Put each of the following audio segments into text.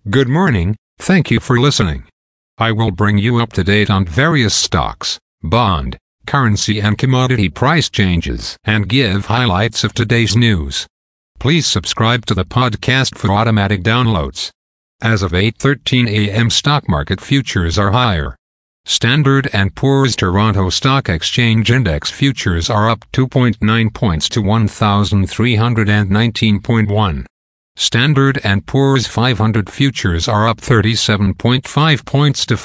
Good morning, thank you for listening. I will bring you up to date on various stocks, bond, currency and commodity price changes and give highlights of today's news. Please subscribe to the podcast for automatic downloads. As of 8:13 a.m. stock market futures are higher. Standard & Poor's Toronto Stock Exchange Index futures are up 2.9 points to 1,319.1. Standard & Poor's 500 futures are up 37.5 points to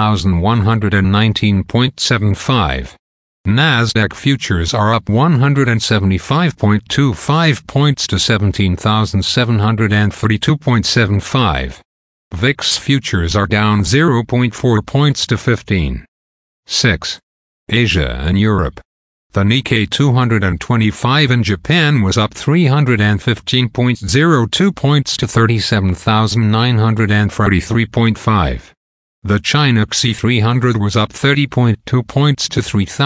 5,119.75. Nasdaq futures are up 175.25 points to 17,732.75. VIX futures are down 0.4 points to 15.6. Asia and Europe. The Nikkei 225 in Japan was up 315.02 points to 37,943.5. The China CSI 300 was up 30.2 points to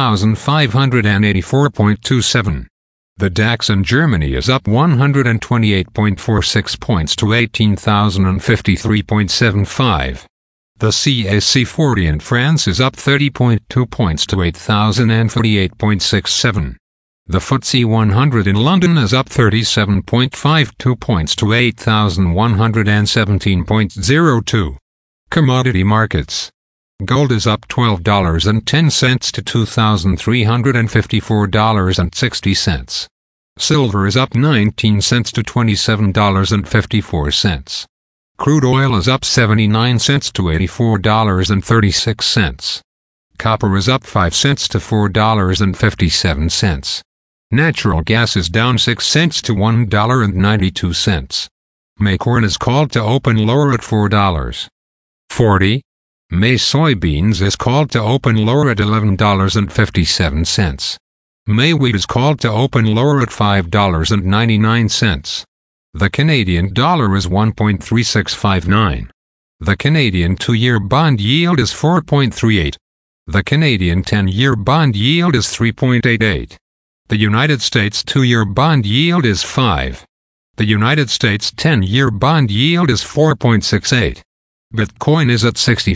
3,584.27. The DAX in Germany is up 128.46 points to 18,053.75. The CAC 40 in France is up 30.2 points to 8,048.67. The FTSE 100 in London is up 37.52 points to 8,117.02. Commodity markets. Gold is up $12.10 to $2,354.60. Silver is up 19 cents to $27.54. Crude oil is up 79 cents to $84.36. Copper is up 5 cents to $4.57. Natural gas is down 6 cents to $1.92. May corn is called to open lower at $4.40. May soybeans is called to open lower at $11.57. May wheat is called to open lower at $5.99. The Canadian dollar is 1.3659. The Canadian 2-year bond yield is 4.38. The Canadian 10-year bond yield is 3.88. The United States 2-year bond yield is 5. The United States 10-year bond yield is 4.68. Bitcoin is at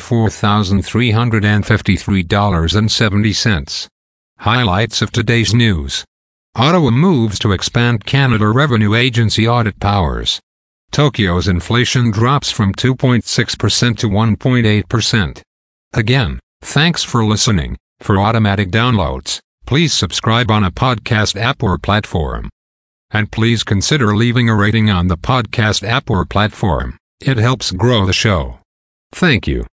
$64,353.70. Highlights of today's news. Ottawa moves to expand Canada Revenue Agency audit powers. Tokyo's inflation drops from 2.6% to 1.8%. Again, thanks for listening. For automatic downloads, please subscribe on a podcast app or platform. And please consider leaving a rating on the podcast app or platform. It helps grow the show. Thank you.